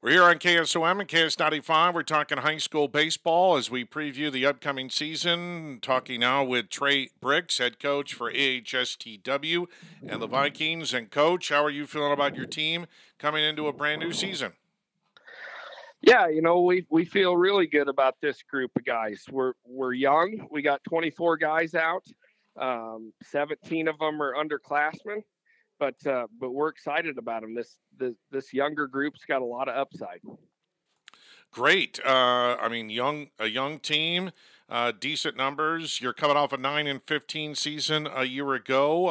We're here on KSOM and KS95. We're talking high school baseball as we preview the upcoming season. Talking now with Trey Bricks, head coach for AHSTW and the Vikings. And, Coach, how are you feeling about your team coming into a brand new season? Yeah, we feel really good about this group of guys. We're young. We got 24 guys out. 17 of them are underclassmen, but we're excited about them. This younger group's got a lot of upside. Great. A young team, decent numbers. You're coming off a 9-15 season a year ago.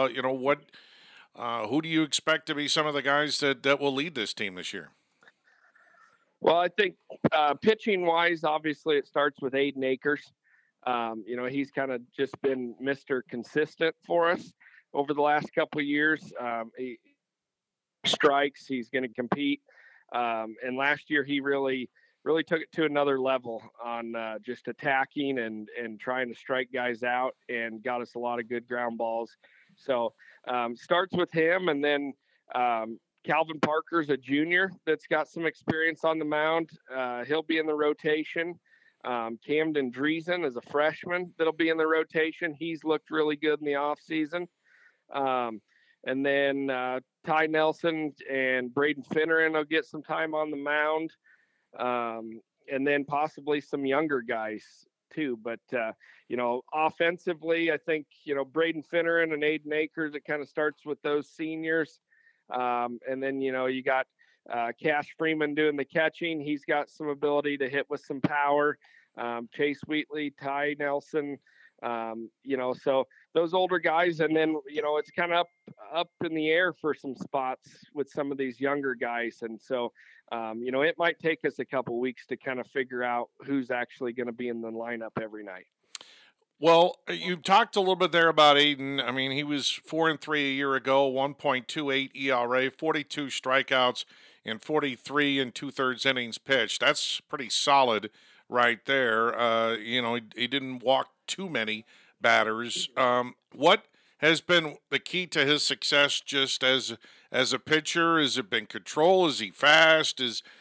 Who do you expect to be some of the guys that will lead this team this year? Well, I think pitching wise, obviously it starts with Aiden Akers. He's kind of just been Mr. Consistent for us over the last couple of years. He strikes, he's going to compete. And last year he really took it to another level on just attacking and trying to strike guys out and got us a lot of good ground balls. So starts with him, and then Calvin Parker's a junior that's got some experience on the mound. He'll be in the rotation. Camden Driesen is a freshman that'll be in the rotation. He's looked really good in the offseason. And then Ty Nelson and Braden Finneran will get some time on the mound. And then possibly some younger guys too. But, offensively, I think, Braden Finneran and Aiden Akers, it kind of starts with those seniors. And then, you got Cash Freeman doing the catching. He's got some ability to hit with some power. Chase Wheatley, Ty Nelson, so those older guys. And then, it's kind of up in the air for some spots with some of these younger guys. And so, it might take us a couple weeks to kind of figure out who's actually going to be in the lineup every night. Well, you talked a little bit there about Aiden. I mean, he was 4-3 a year ago, 1.28 ERA, 42 strikeouts, and 43 2/3 innings pitched. That's pretty solid right there. He didn't walk too many batters. What has been the key to his success just as a pitcher? Has it been control? Is he fast?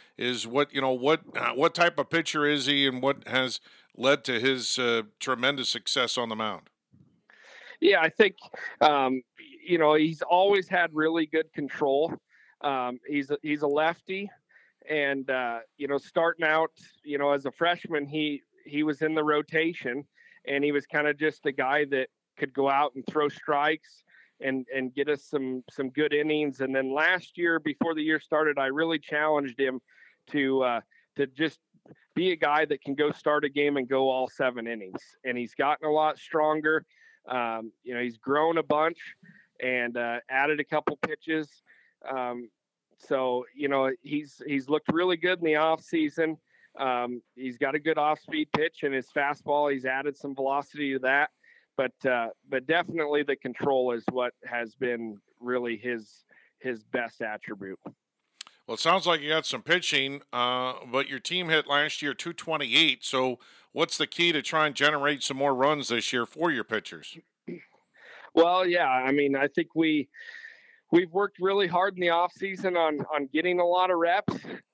What type of pitcher is he, and what has led to his tremendous success on the mound? Yeah, I think he's always had really good control. He's a lefty, and starting out, as a freshman, he was in the rotation, and he was kind of just a guy that could go out and throw strikes and get us some good innings. And then last year, before the year started, I really challenged him to just be a guy that can go start a game and go all 7 innings. And he's gotten a lot stronger. He's grown a bunch and added a couple pitches. So he's looked really good in the off season. He's got a good off-speed pitch, and his fastball, he's added some velocity to that. But definitely the control is what has been really his best attribute. Well, it sounds like you got some pitching, but your team hit last year 228. So what's the key to try and generate some more runs this year for your pitchers? Well, yeah, I mean, I think we've worked really hard in the off season on getting a lot of reps.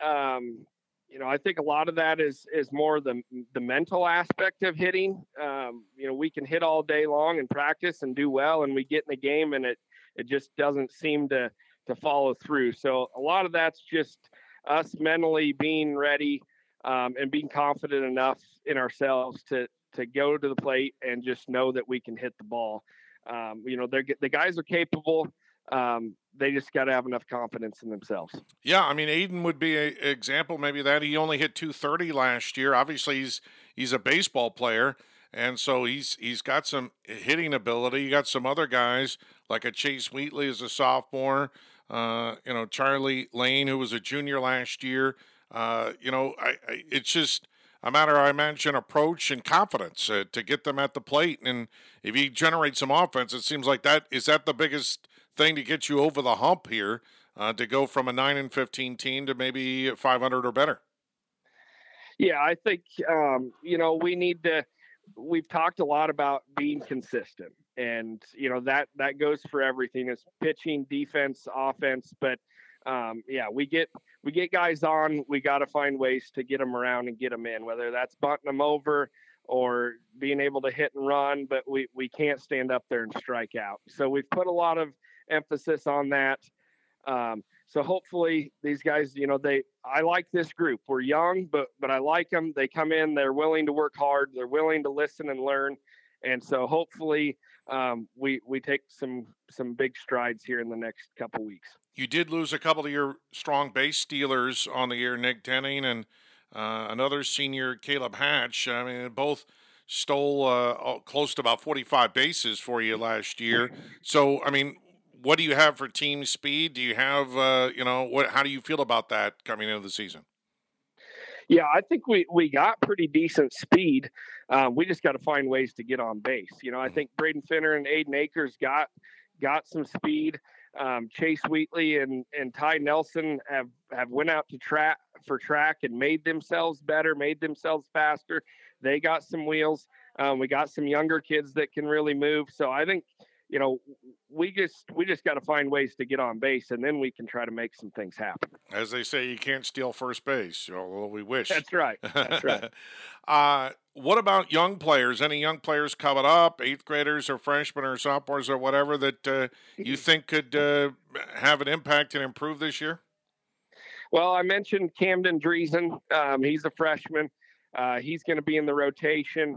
I think a lot of that is more the mental aspect of hitting. We can hit all day long in practice and do well, and we get in the game and it just doesn't seem to follow through. So a lot of that's just us mentally being ready and being confident enough in ourselves to go to the plate and just know that we can hit the ball. The guys are capable. They just got to have enough confidence in themselves. Yeah, I mean, Aiden would be an example maybe of that. He only hit 230 last year. Obviously, he's a baseball player, and so he's got some hitting ability. You got some other guys like a Chase Wheatley as a sophomore. Charlie Lane, who was a junior last year. It's just a matter, I imagine, approach and confidence to get them at the plate. And if you generate some offense, it seems like is that the biggest thing to get you over the hump here, to go from a 9-15 team to maybe 500 or better. Yeah, I think, we've talked a lot about being consistent, and, that goes for everything. It's pitching, defense, offense, but Yeah, we get guys on. We got to find ways to get them around and get them in, whether that's bunting them over or being able to hit and run. But we can't stand up there and strike out. So we've put a lot of emphasis on that. So hopefully these guys, I like this group. We're young, but I like them. They come in, they're willing to work hard, they're willing to listen and learn, and so hopefully we take some big strides here in the next couple weeks. You did lose a couple of your strong base stealers on the year, Nick Denning and another senior, Caleb Hatch. I mean, both stole close to about 45 bases for you last year. So, I mean, what do you have for team speed? Do you have, how do you feel about that coming into the season? Yeah, I think we got pretty decent speed. We just got to find ways to get on base. I think Braden Finner and Aiden Akers got some speed. Chase Wheatley and Ty Nelson have went out to track and made themselves better, made themselves faster. They got some wheels. We got some younger kids that can really move. So I think, we just got to find ways to get on base, and then we can try to make some things happen. As they say, you can't steal first base. Although we wish. That's right. That's right. What about young players? Any young players coming up, eighth graders or freshmen or sophomores or whatever that you think could have an impact and improve this year? Well, I mentioned Camden Driesen. He's a freshman. He's going to be in the rotation.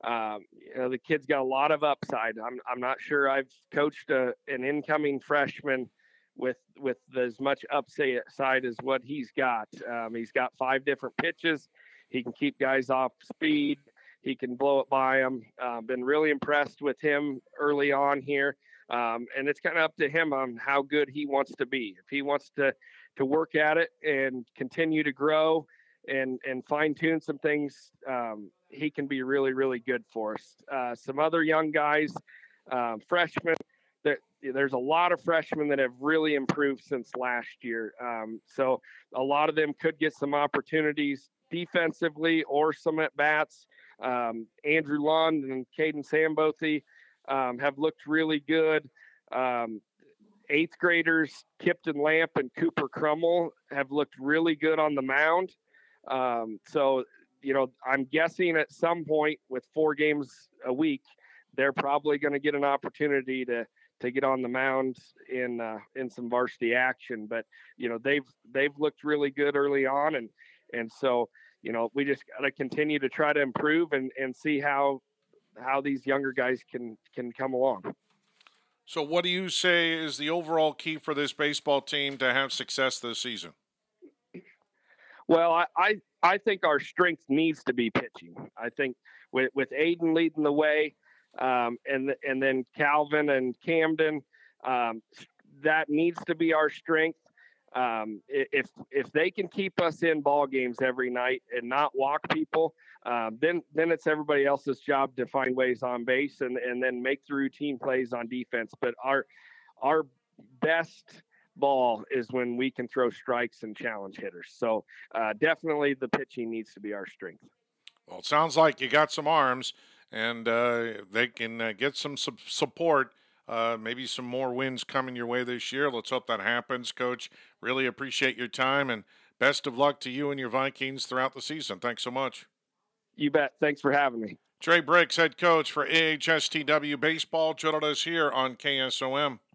The kid's got a lot of upside. I'm not sure I've coached an incoming freshman with as much upside as what he's got. He's got 5 different pitches. He can keep guys off speed. He can blow it by them. Been really impressed with him early on here. And it's kind of up to him on how good he wants to be. If he wants to work at it and continue to grow and fine tune some things, he can be really, really good for us. Some other young guys, freshmen, there's a lot of freshmen that have really improved since last year. So a lot of them could get some opportunities defensively or some at bats. Andrew Lund and Caden Sambothy have looked really good. Eighth graders Kipton Lamp and Cooper Crummel have looked really good on the mound. So I'm guessing at some point with 4 games a week, they're probably going to get an opportunity to get on the mound in some varsity action. But they've looked really good early on, and so we just got to continue to try to improve and see how these younger guys can come along. So, what do you say is the overall key for this baseball team to have success this season? Well, I think our strength needs to be pitching. I think with Aiden leading the way, and then Calvin and Camden, that needs to be our strength. If they can keep us in ball games every night and not walk people, then it's everybody else's job to find ways on base and then make the routine plays on defense. But our best ball is when we can throw strikes and challenge hitters. So definitely the pitching needs to be our strength. Well, it sounds like you got some arms, and they can get some support. Maybe some more wins coming your way this year. Let's hope that happens, Coach. Really appreciate your time, and best of luck to you and your Vikings throughout the season. Thanks so much. You bet. Thanks for having me. Trey Briggs, head coach for AHSTW Baseball, joined us here on KSOM.